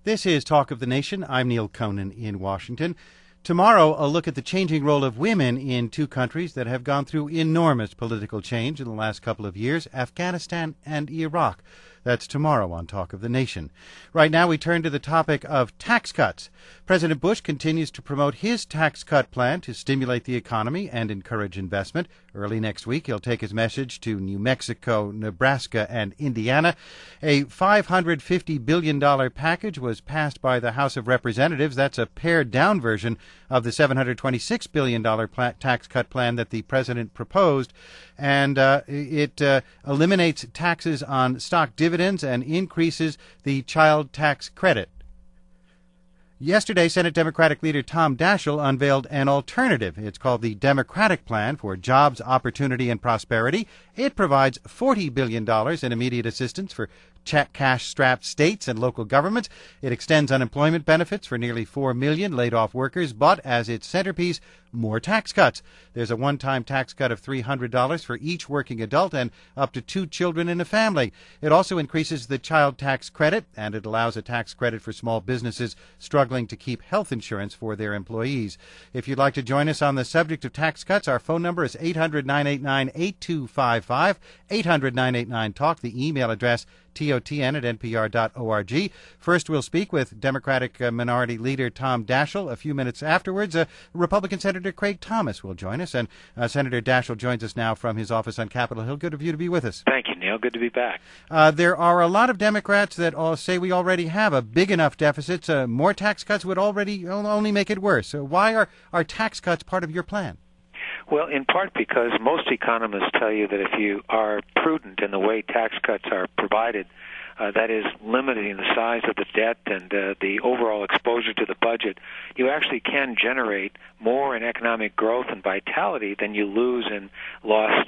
This is Talk of the Nation. I'm Neil Conan in Washington. Tomorrow, a look at the changing role of women in two countries that have gone through enormous political change in the last couple of years, Afghanistan and Iraq. That's tomorrow on Talk of the Nation. Right now, we turn to the topic of tax cuts. President Bush continues to promote his tax cut plan to stimulate the economy and encourage investment. Early next week, he'll take his message to New Mexico, Nebraska, and Indiana. A $550 billion package was passed by the House of Representatives. That's a pared-down version of the $726 billion tax cut plan that the president proposed. And it eliminates taxes on stock dividends and increases the child tax credit. Yesterday, Senate Democratic leader Tom Daschle unveiled an alternative. It's called the Democratic Plan for Jobs, Opportunity, and Prosperity. It provides $40 billion in immediate assistance for cash-strapped states and local governments. It extends unemployment benefits for nearly 4 million laid-off workers, but as its centerpiece, more tax cuts. There's a one-time tax cut of $300 for each working adult and up to 2 children in a family. It also increases the child tax credit, and it allows a tax credit for small businesses struggling to keep health insurance for their employees. If you'd like to join us on the subject of tax cuts, our phone number is 800-989-8255, 800-989-TALK, the email address TOTN@NPR.org. First, we'll speak with Democratic Minority Leader Tom Daschle. A few minutes afterwards, Republican Senator Craig Thomas will join us. And Senator Daschle joins us now from his office on Capitol Hill. Good of you to be with us. Thank you, Neil. Good to be back. There are a lot of Democrats that all say we already have a big enough deficit. More tax cuts would only make it worse. So why are tax cuts part of your plan? Well, in part because most economists tell you that if you are prudent in the way tax cuts are provided, that is limiting the size of the debt and the overall exposure to the budget, you actually can generate more in economic growth and vitality than you lose in lost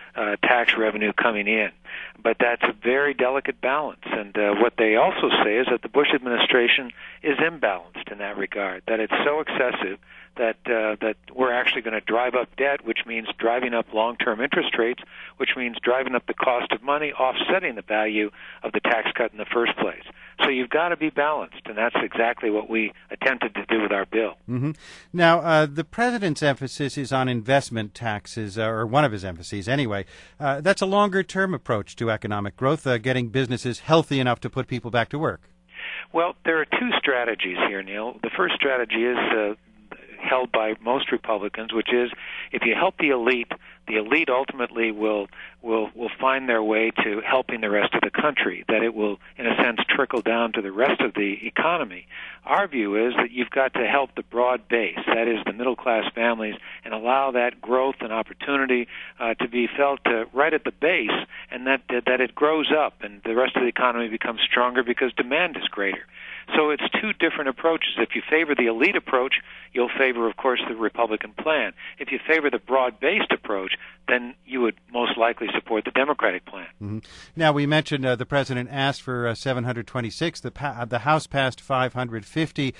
tax revenue coming in. But that's a very delicate balance. And what they also say is that the Bush administration is imbalanced in that regard, that it's so excessive that we're actually going to drive up debt, which means driving up long-term interest rates, which means driving up the cost of money, offsetting the value of the tax cut in the first place. So you've got to be balanced, and that's exactly what we attempted to do with our bill. Mm-hmm. Now, the president's emphasis is on investment taxes, or one of his emphases anyway. That's a longer-term approach to economic growth, getting businesses healthy enough to put people back to work. Well, there are two strategies here, Neil. The first strategy is held by most Republicans, which is if you help the elite ultimately will find their way to helping the rest of the country, that it will, in a sense, trickle down to the rest of the economy. Our view is that you've got to help the broad base, that is the middle-class families, and allow that growth and opportunity to be felt right at the base, and that it grows up and the rest of the economy becomes stronger because demand is greater. So it's two different approaches. If you favor the elite approach, you'll favor, of course, the Republican plan. If you favor the broad-based approach, then you would most likely support the Democratic plan. Mm-hmm. Now, we mentioned the president asked for 726. The House passed 550.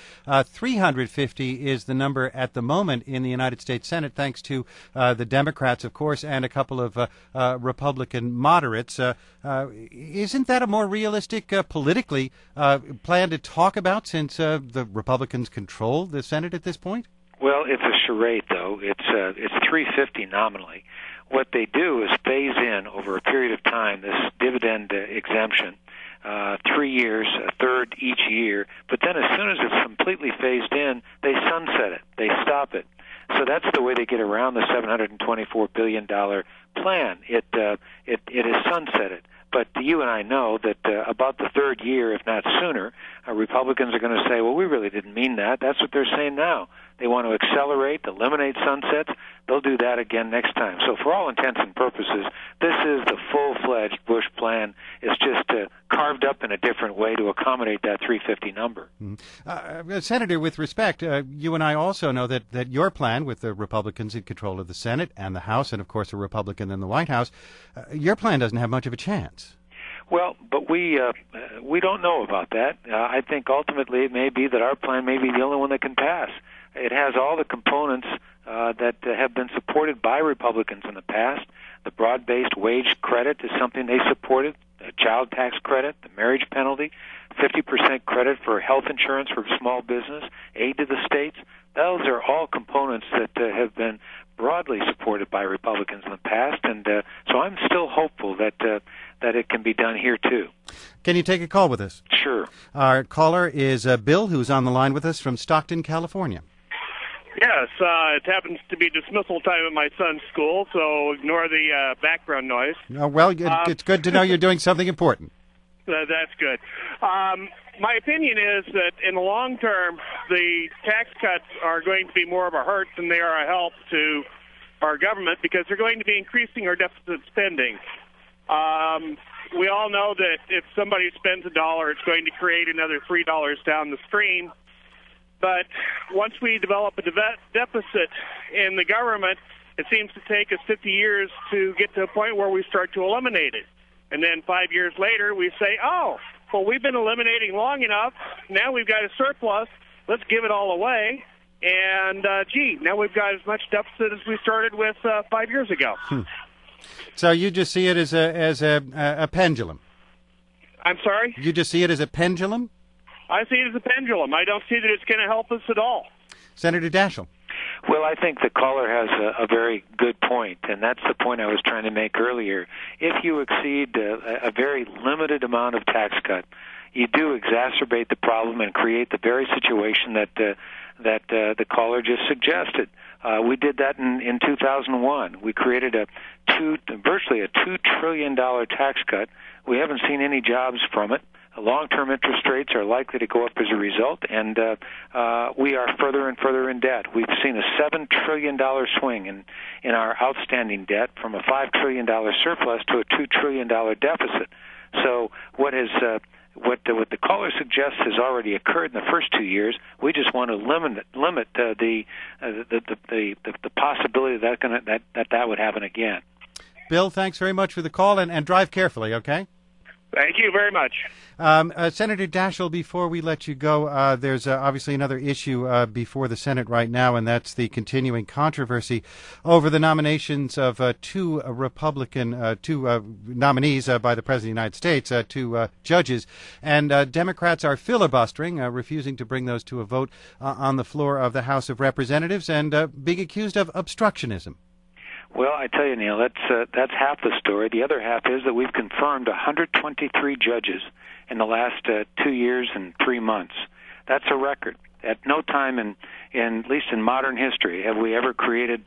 350 is the number at the moment in the United States Senate, thanks to the Democrats, of course, and a couple of Republican moderates. Isn't that a more realistic, politically, plan to talk about since the Republicans control the Senate at this point? Well, it's a charade, though. It's 350 nominally. What they do is phase in over a period of time this dividend exemption, 3 years, a third each year. But then as soon as it's completely phased in, they sunset it. They stop it. So that's the way they get around the $724 billion plan. It is sunsetted. But you and I know that about the third year, if not sooner, Republicans are going to say, well, we really didn't mean that. That's what they're saying now. They want to accelerate, eliminate sunsets. They'll do that again next time. So for all intents and purposes, this is the full-fledged Bush plan. It's just carved up in a different way to accommodate that 350 number. Mm-hmm. Senator, with respect, you and I also know that your plan, with the Republicans in control of the Senate and the House, and of course a Republican in the White House, your plan doesn't have much of a chance. Well, but we don't know about that. I think ultimately it may be that our plan may be the only one that can pass. It has all the components that have been supported by Republicans in the past. The broad-based wage credit is something they supported. child tax credit, the marriage penalty, 50% credit for health insurance for small business, aid to the states. Those are all components that have been broadly supported by Republicans in the past, and so I'm still hopeful that it can be done here too. Can you take a call with us? Sure. Our caller is Bill, who's on the line with us from Stockton, California. Yes, it happens to be dismissal time at my son's school, so ignore the background noise. Well, it's good to know you're doing something important. That's good. My opinion is that in the long term, the tax cuts are going to be more of a hurt than they are a help to our government because they're going to be increasing our deficit spending. We all know that if somebody spends $1, it's going to create another $3 down the stream. But once we develop a deficit in the government, it seems to take us 50 years to get to a point where we start to eliminate it. And then 5 years later, we say, oh, well, we've been eliminating long enough. Now we've got a surplus. Let's give it all away. And, now we've got as much deficit as we started with 5 years ago. So you just see it as a pendulum? I'm sorry? You just see it as a pendulum? I see it as a pendulum. I don't see that it's going to help us at all. Senator Daschle. Well, I think the caller has a very good point, and that's the point I was trying to make earlier. If you exceed a very limited amount of tax cut, you do exacerbate the problem and create the very situation that the caller just suggested. We did that in 2001. We created virtually a $2 trillion tax cut. We haven't seen any jobs from it. Long-term interest rates are likely to go up as a result, and we are further and further in debt. We've seen a $7 trillion swing in our outstanding debt from a $5 trillion surplus to a $2 trillion deficit. So what the caller suggests has already occurred in the first 2 years. We just want to limit the possibility that would happen again. Bill, thanks very much for the call, and drive carefully, okay? Thank you very much. Senator Daschle, before we let you go, there's obviously another issue before the Senate right now, and that's the continuing controversy over the nominations of two nominees by the President of the United States, two judges. And Democrats are filibustering, refusing to bring those to a vote on the floor of the House of Representatives, and being accused of obstructionism. Well, I tell you, Neil, that's half the story. The other half is that we've confirmed 123 judges in the last 2 years and 3 months. That's a record. At no time at least in modern history, have we ever created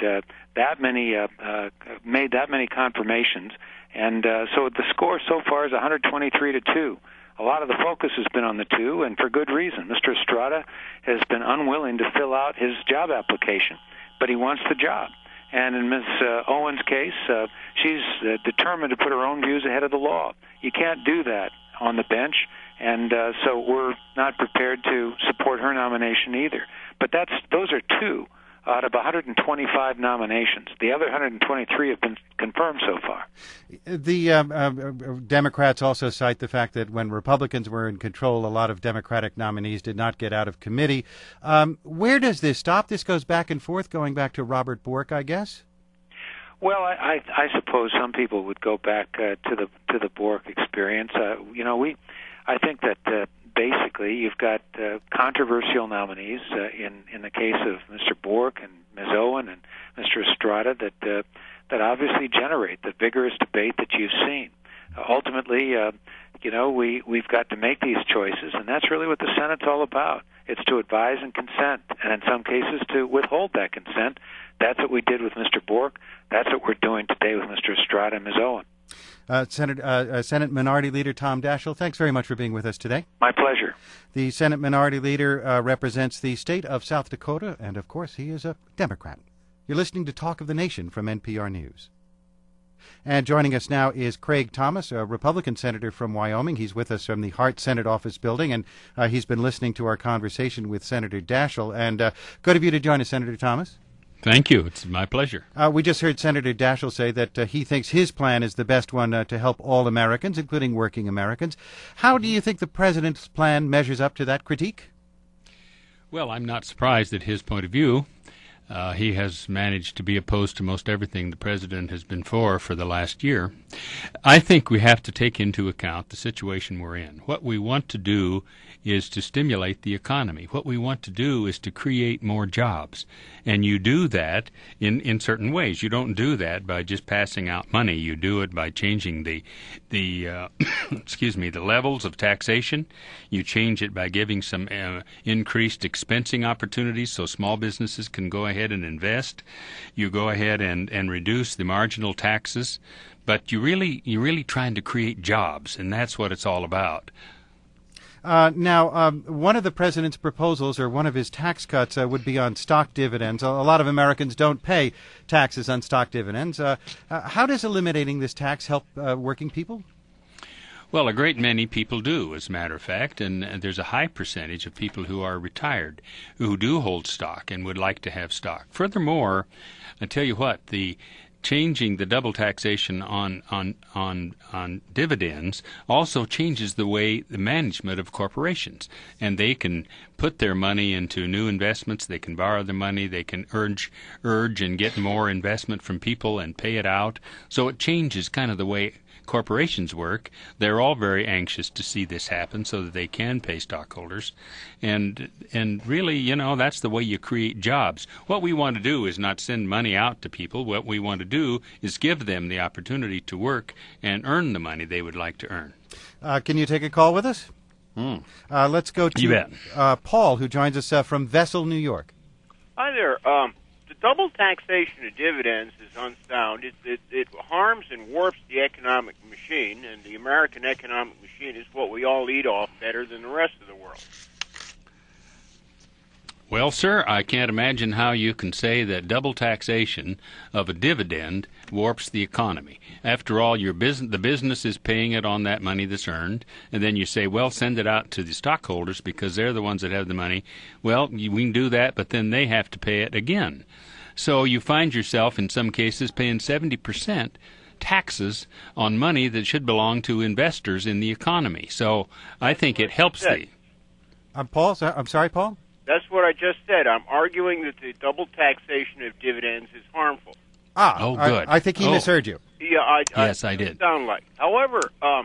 made that many confirmations. And so the score so far is 123-2. A lot of the focus has been on the two, and for good reason. Mr. Estrada has been unwilling to fill out his job application, but he wants the job. And in Ms. Owen's case, she's determined to put her own views ahead of the law. You can't do that on the bench, and so we're not prepared to support her nomination either. But those are two out of 125 nominations. The other 123 have been confirmed so far. The Democrats also cite the fact that when Republicans were in control, a lot of Democratic nominees did not get out of committee. Where does this stop? This goes back and forth, going back to Robert Bork, I guess? Well, I suppose some people would go back to the Bork experience. I think that basically you've got controversial nominees in the case of Mr. Bork and Ms. Owen and Mr. Estrada that obviously generate the vigorous debate that you've seen. Ultimately, we've got to make these choices, and that's really what the Senate's all about. It's to advise and consent, and in some cases to withhold that consent. That's what we did with Mr. Bork. That's what we're doing today with Mr. Estrada and Ms. Owen. Senate Minority Leader Tom Daschle, thanks very much for being with us today. My pleasure. The Senate Minority Leader represents the state of South Dakota, and of course he is a Democrat. You're listening to Talk of the Nation from NPR News. And joining us now is Craig Thomas, a Republican senator from Wyoming. He's with us from the Hart Senate Office building, and he's been listening to our conversation with Senator Daschle. And good of you to join us, Senator Thomas. Thank you. It's my pleasure. We just heard Senator Daschle say that he thinks his plan is the best one to help all Americans, including working Americans. How do you think the president's plan measures up to that critique? Well, I'm not surprised at his point of view. He has managed to be opposed to most everything the president has been for the last year. I think we have to take into account the situation we're in. What we want to do is to stimulate the economy. What we want to do is to create more jobs. And you do that in certain ways. You don't do that by just passing out money. You do it by changing the the levels of taxation. You change it by giving some increased expensing opportunities so small businesses can go ahead and invest. You go ahead and reduce the marginal taxes. But you're really trying to create jobs, and that's what it's all about. Now, one of the president's proposals, or one of his tax cuts, would be on stock dividends. A lot of Americans don't pay taxes on stock dividends. How does eliminating this tax help working people? Well, a great many people do, as a matter of fact, and there's a high percentage of people who are retired who do hold stock and would like to have stock. Furthermore, I tell you what, changing the double taxation on dividends also changes the way the management of corporations, and they can put their money into new investments. They can borrow the money. They can urge and get more investment from people and pay it out. So it changes kind of the way corporations work. They're all very anxious to see this happen so that they can pay stockholders. And really, that's the way you create jobs. What we want to do is not send money out to people. What we want to do is give them the opportunity to work and earn the money they would like to earn. Can you take a call with us? Let's go You bet. to Paul, who joins us from Vessel, New York. Hi there. The double taxation of dividends is unsound. It harms and warps the economic machine, and the American economic machine is what we all eat off better than the rest of the world. Well, sir, I can't imagine how you can say that double taxation of a dividend warps the economy. After all, the business is paying it on that money that's earned, and then you say, well, send it out to the stockholders because they're the ones that have the money. Well, we can do that, but then they have to pay it again. So you find yourself, in some cases, paying 70% taxes on money that should belong to investors in the economy. So I think it helps Paul, I'm sorry, Paul? That's what I just said. I'm arguing that the double taxation of dividends is harmful. Good. I think he misheard you. Yeah, Yes, I did. Sound like. However,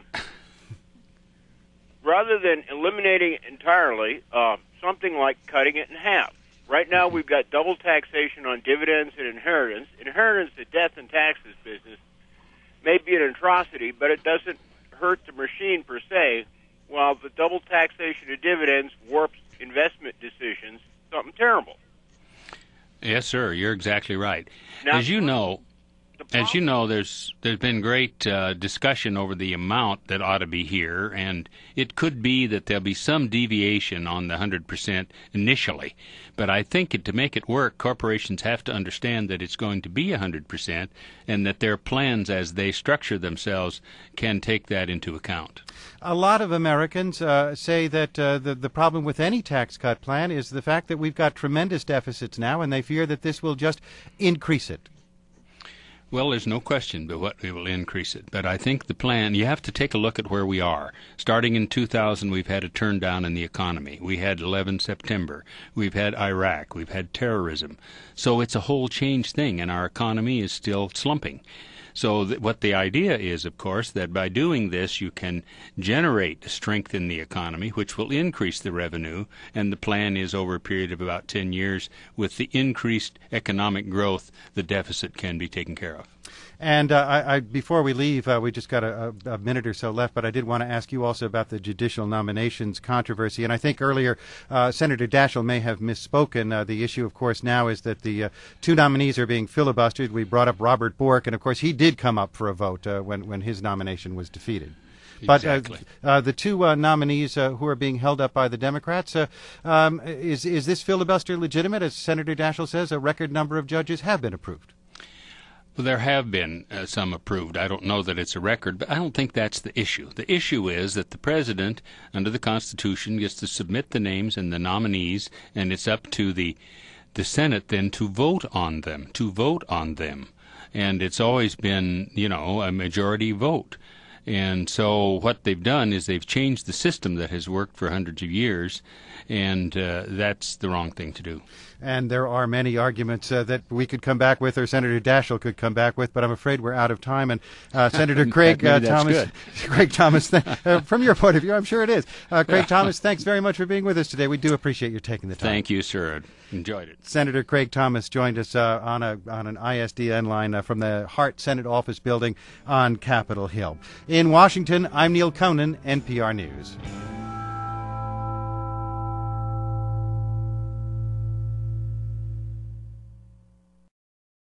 rather than eliminating it entirely, something like cutting it in half. Right now, we've got double taxation on dividends and inheritance. Inheritance, the death and taxes business, may be an atrocity, but it doesn't hurt the machine per se, while the double taxation of dividends warps investment decisions, something terrible. Yes, sir, you're exactly right. Now, As you know, there's been great discussion over the amount that ought to be here, and it could be that there'll be some deviation on the 100% initially. But I think to make it work, corporations have to understand that it's going to be 100%, and that their plans as they structure themselves can take that into account. A lot of Americans say that the problem with any tax cut plan is the fact that we've got tremendous deficits now, and they fear that this will just increase it. Well, there's no question but what we will increase it. But I think the plan, you have to take a look at where we are. Starting in 2000, we've had a turn down in the economy. We had 11 September. We've had Iraq. We've had terrorism. So it's a whole change thing, and our economy is still slumping. So what the idea is, of course, that by doing this you can generate strength in the economy, which will increase the revenue, and the plan is over a period of about 10 years, with the increased economic growth, the deficit can be taken care of. And before we leave, we just got a minute or so left, but I did want to ask you also about the judicial nominations controversy. And I think earlier Senator Daschle may have misspoken. The issue, of course, now is that the two nominees are being filibustered. We brought up Robert Bork, and, of course, he did come up for a vote when his nomination was defeated. Exactly. But the two nominees who are being held up by the Democrats, is this filibuster legitimate? As Senator Daschle says, a record number of judges have been approved. Well, there have been some approved. I don't know that it's a record, but I don't think that's the issue. The issue is that the president, under the Constitution, gets to submit the names and the nominees, and it's up to the Senate then to vote on them, And it's always been, a majority vote. And so what they've done is they've changed the system that has worked for hundreds of years, and that's the wrong thing to do. And there are many arguments that we could come back with, or Senator Daschle could come back with, but I'm afraid we're out of time. And Senator Craig Thomas, Craig Thomas, from your point of view, I'm sure it is. Craig Thomas, thanks very much for being with us today. We do appreciate your taking the time. Thank you, sir. Enjoyed it. Senator Craig Thomas joined us on an ISDN line from the Hart Senate Office Building on Capitol Hill. In Washington, I'm Neil Conan, NPR News.